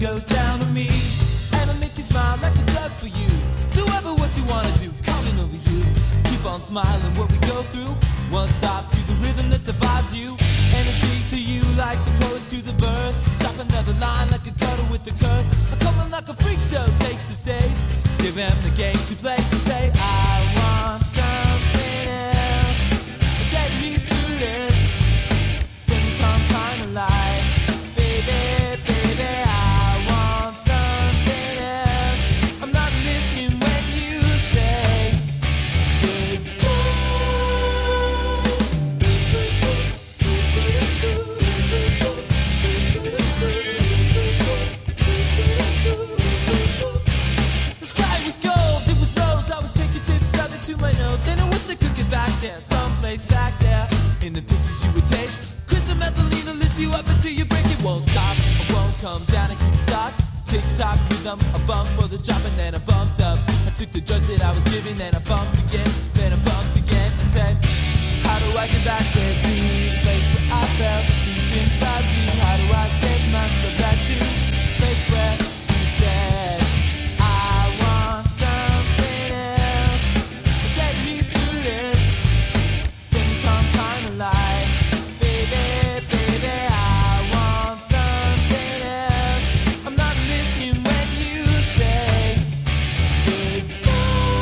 goes down on me. And I make you smile like a drug for you. Do ever what you wanna do, coming over you. Keep on smiling what we go through. One stop to the rhythm that divides you. And I speak to you like the chorus to the verse. Drop another line like a cuddle with the curse. I come on like a freak show takes the stage. Give him the games you play. So say, I want something else. Get me through this. Semi-time kind of life. Baby, baby, I want something else. I'm not listening when you say the sky was gold, it was rose. I was taking tips out to my nose. And I wish I could get back there, someplace back there. In the pictures you would take, crystal methylene will lift you up until you break. It won't stop, I won't come down and keep stock. Tick-tock rhythm, a bump for the drop and then I bumped up. I took the drugs that I was giving, then I bumped again. Then I bumped again and said, how do I get back there to the place where I felt asleep inside you? How do I get myself back to the place where you said, I want something else. Get me through this same-time kind of life. Baby, baby, I want something else. I'm not listening when you say goodbye.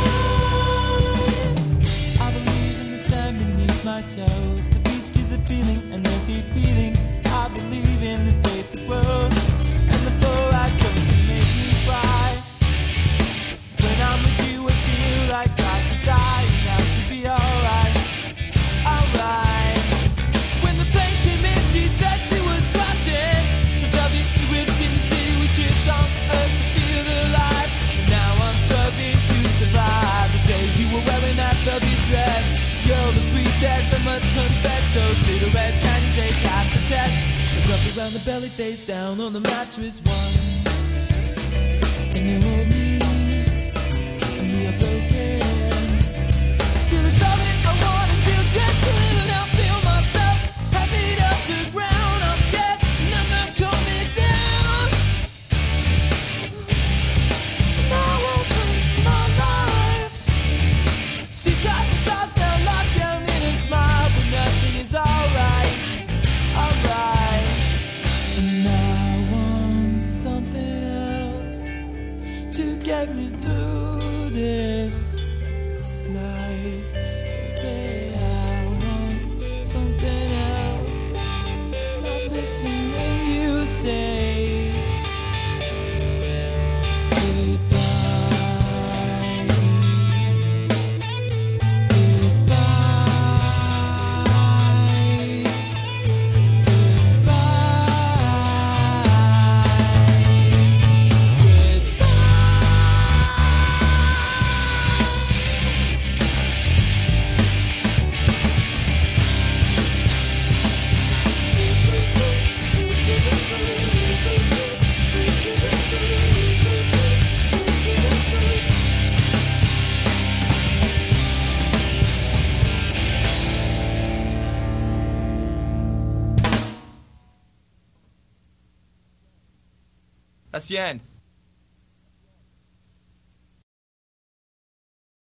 I believe in the sand beneath my toes. The beach gives a feeling, an earthy feeling. I believe in the faith that grows. And the fluoride comes to make me cry. When I'm with you, I feel like I could die and I could be alright, alright. When the plane came in, she said she was crashing. The velvet whips in the city, we tripped on earth to feel alive. And now I'm struggling to survive the days you were wearing that velvet dress. You're the priestess, I must confess. Those little red panties, they pass the test. So drop around the belly, face down on the mattress one. And you hold me, and we are broken. Still it's all that I wanna do, just a little now, feel myself. Have it off the ground, I'm scared, and I'm not coming down. And I won't break my life. She's got the trials now locked down in a smile, but nothing is alright, alright. And I want something else to get me through this life. Baby, I want something else. Not listening when you say goodbye. That's the end.